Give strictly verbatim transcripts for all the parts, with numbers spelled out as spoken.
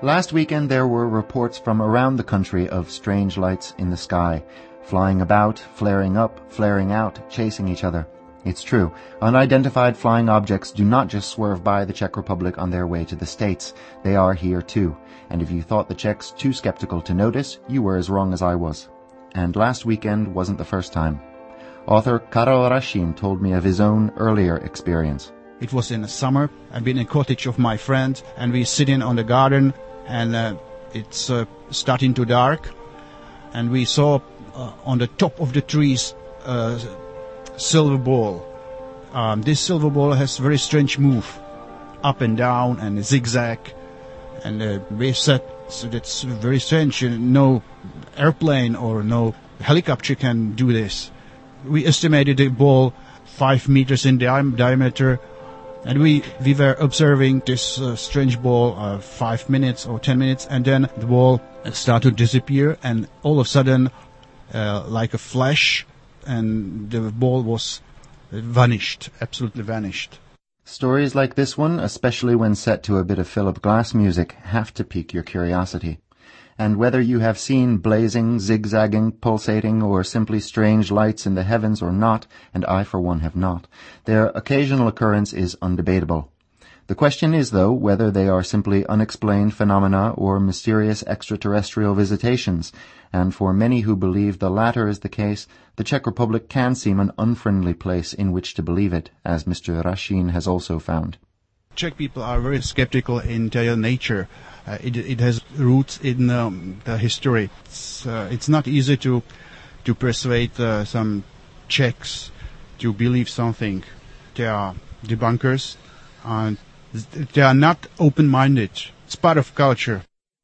Last weekend there were reports from around the country of strange lights in the sky, flying about, flaring up, flaring out, chasing each other. It's true, unidentified flying objects do not just swerve by the Czech Republic on their way to the States. They are here too, and if you thought the Czechs too skeptical to notice, you were as wrong as I was. And last weekend wasn't the first time. Author Karol Rashin told me of his own earlier experience. It was in the summer. I've been in a cottage of my friend, and we sitting on the garden, and uh, it's uh, starting to dark, and we saw uh, on the top of the trees a silver ball. Um, this silver ball has very strange move, up and down and zigzag, and uh, we said, so that's very strange. No airplane or no helicopter can do this. We estimated the ball five meters in di- diameter. And we, we were observing this uh, strange ball uh, five minutes or ten minutes, and then the ball started to disappear, and all of a sudden, uh, like a flash, and the ball was vanished, absolutely vanished. Stories like this one, especially when set to a bit of Philip Glass music, have to pique your curiosity. And whether you have seen blazing, zigzagging, pulsating, or simply strange lights in the heavens or not, and I for one have not, their occasional occurrence is undebatable. The question is, though, whether they are simply unexplained phenomena or mysterious extraterrestrial visitations, and for many who believe the latter is the case, the Czech Republic can seem an unfriendly place in which to believe it, as Mister Rashin has also found. Czech people are very skeptical in their nature. Uh, it, it has roots in um, the history. It's, uh, it's not easy to to persuade uh, some Czechs to believe something. They are debunkers, and they are not open-minded. It's part of culture.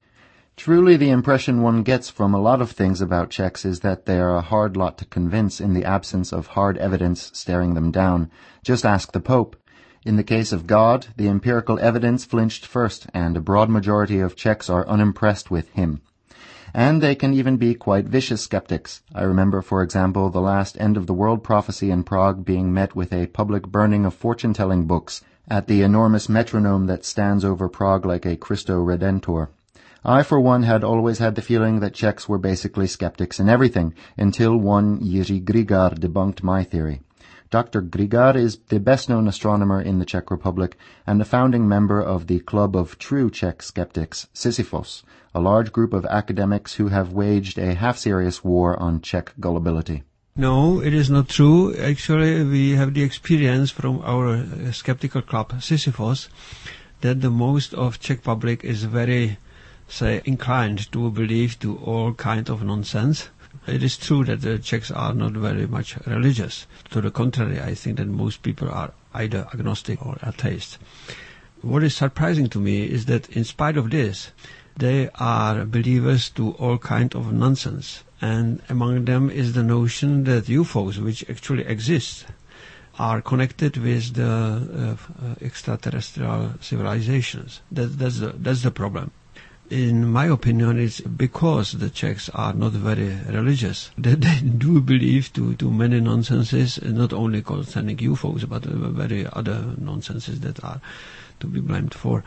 Truly, the impression one gets from a lot of things about Czechs is that they are a hard lot to convince in the absence of hard evidence staring them down. Just ask the Pope. In the case of God, the empirical evidence flinched first, and a broad majority of Czechs are unimpressed with him. And they can even be quite vicious skeptics. I remember, for example, the last end-of-the-world prophecy in Prague being met with a public burning of fortune-telling books at the enormous metronome that stands over Prague like a Christo Redentor. I, for one, had always had the feeling that Czechs were basically skeptics in everything, until one Jiří Grigar debunked my theory. Doctor Grigar is the best-known astronomer in the Czech Republic and a founding member of the Club of True Czech Skeptics, Sisyphos, a large group of academics who have waged a half-serious war on Czech gullibility. No, it is not true. Actually, we have the experience from our uh, skeptical club, Sisyphos, that the most of Czech public is very, say, inclined to believe to all kind of nonsense. It is true that the Czechs are not very much religious. To the contrary, I think that most people are either agnostic or atheist. What is surprising to me is that in spite of this, they are believers to all kind of nonsense. And among them is the notion that U F Os, which actually exist, are connected with the uh, uh, extraterrestrial civilizations. That, that's the, that's the problem. In my opinion, it's because the Czechs are not very religious that they do believe to, to many nonsenses, not only concerning U F Os, but uh, very other nonsenses that are to be blamed for.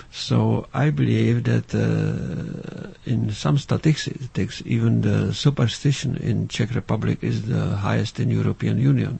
So I believe that uh, in some statistics, even the superstition in Czech Republic is the highest in European Union.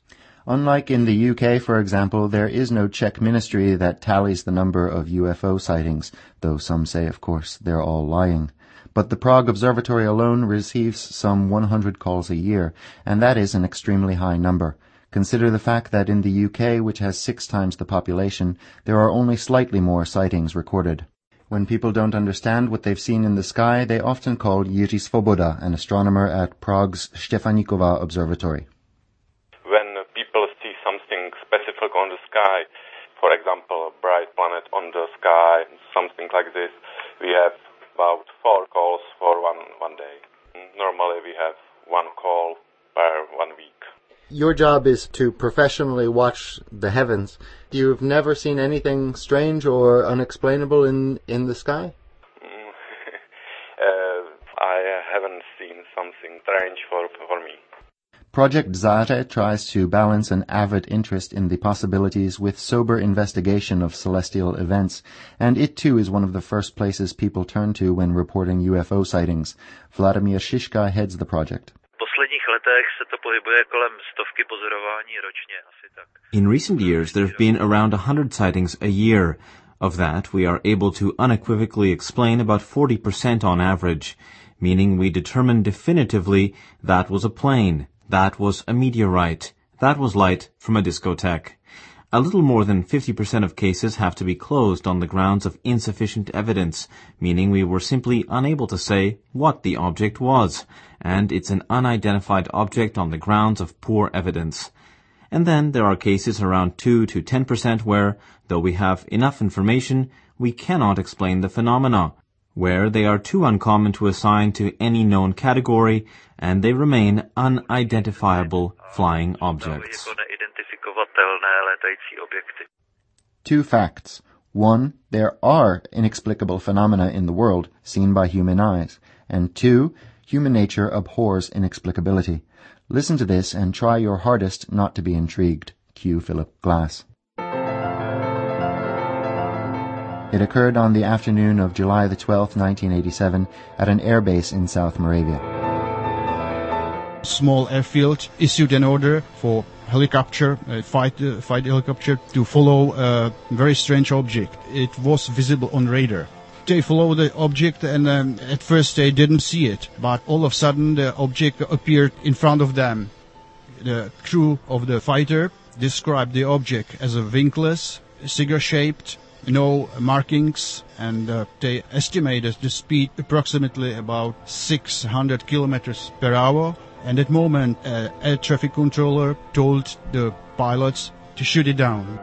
Unlike in the U K, for example, there is no Czech ministry that tallies the number of U F O sightings, though some say, of course, they're all lying. But the Prague Observatory alone receives some one hundred calls a year, and that is an extremely high number. Consider the fact that in the U K, which has six times the population, there are only slightly more sightings recorded. When people don't understand what they've seen in the sky, they often call Jiří Svoboda, an astronomer at Prague's Štěpánikova Observatory. Specific on the sky, for example, a bright planet on the sky, something like this, we have about four calls for one one day. Normally we have one call per one week. Your job is to professionally watch the heavens. You've never seen anything strange or unexplainable in, in the sky? uh, I haven't seen something strange for, for me. Project Zare tries to balance an avid interest in the possibilities with sober investigation of celestial events, and it too is one of the first places people turn to when reporting U F O sightings. Vladimir Shishka heads the project. In recent years, there have been around one hundred sightings a year. Of that, we are able to unequivocally explain about forty percent on average, meaning we determine definitively that was a plane. That was a meteorite. That was light from a discotheque. A little more than fifty percent of cases have to be closed on the grounds of insufficient evidence, meaning we were simply unable to say what the object was, and it's an unidentified object on the grounds of poor evidence. And then there are cases around two to ten percent where, though we have enough information, we cannot explain the phenomena, where they are too uncommon to assign to any known category, and they remain unidentifiable flying objects. Two facts. One, there are inexplicable phenomena in the world seen by human eyes. And two, human nature abhors inexplicability. Listen to this and try your hardest not to be intrigued. Cue Philip Glass. It occurred on the afternoon of July the twelfth, nineteen eighty-seven, at an airbase in South Moravia. Small airfield issued an order for helicopter, uh, fight, uh, fight helicopter, to follow a very strange object. It was visible on radar. They followed the object, and um, at first they didn't see it, but all of a sudden the object appeared in front of them. The crew of the fighter described the object as a wingless, cigar-shaped, no markings, and uh, they estimated the speed approximately about six hundred kilometers per hour. And at that moment, uh, air traffic controller told the pilots to shoot it down.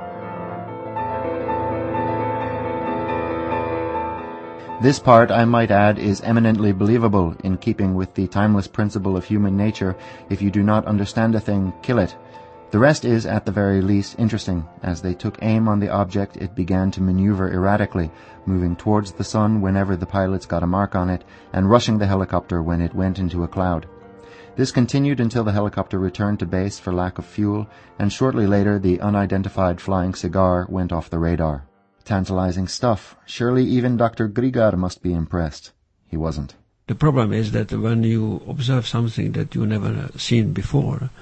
This part, I might add, is eminently believable, in keeping with the timeless principle of human nature: if you do not understand a thing, kill it. The rest is, at the very least, interesting. As they took aim on the object, it began to maneuver erratically, moving towards the sun whenever the pilots got a mark on it, and rushing the helicopter when it went into a cloud. This continued until the helicopter returned to base for lack of fuel, and shortly later the unidentified flying cigar went off the radar. Tantalizing stuff. Surely even Doctor Grigar must be impressed. He wasn't. The problem is that when you observe something that you never seen before,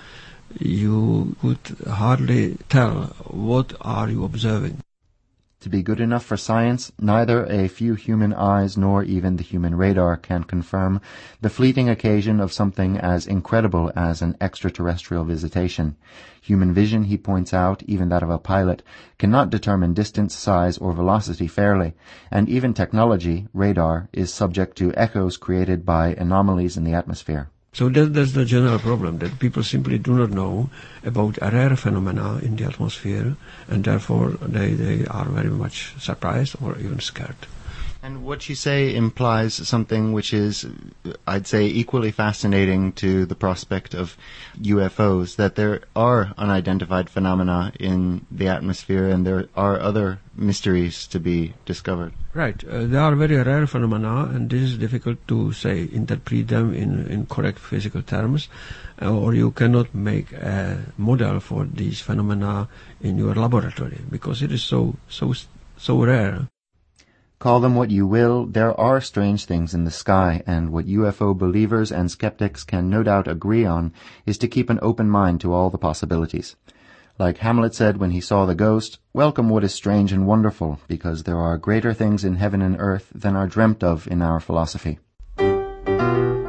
you could hardly tell what are you observing. To be good enough for science, neither a few human eyes nor even the human radar can confirm the fleeting occasion of something as incredible as an extraterrestrial visitation. Human vision, he points out, even that of a pilot, cannot determine distance, size, or velocity fairly, and even technology, radar, is subject to echoes created by anomalies in the atmosphere. So that, that's the general problem, that people simply do not know about rare phenomena in the atmosphere, and therefore they, they are very much surprised or even scared. And what you say implies something which is, I'd say, equally fascinating to the prospect of U F Os, that there are unidentified phenomena in the atmosphere and there are other mysteries to be discovered. Right. Uh, they are very rare phenomena, and this is difficult to say, interpret them in, in correct physical terms, uh, or you cannot make a model for these phenomena in your laboratory, because it is so, so, so rare. Call them what you will, there are strange things in the sky, and what U F O believers and skeptics can no doubt agree on is to keep an open mind to all the possibilities. Like Hamlet said when he saw the ghost, welcome what is strange and wonderful, because there are greater things in heaven and earth than are dreamt of in our philosophy.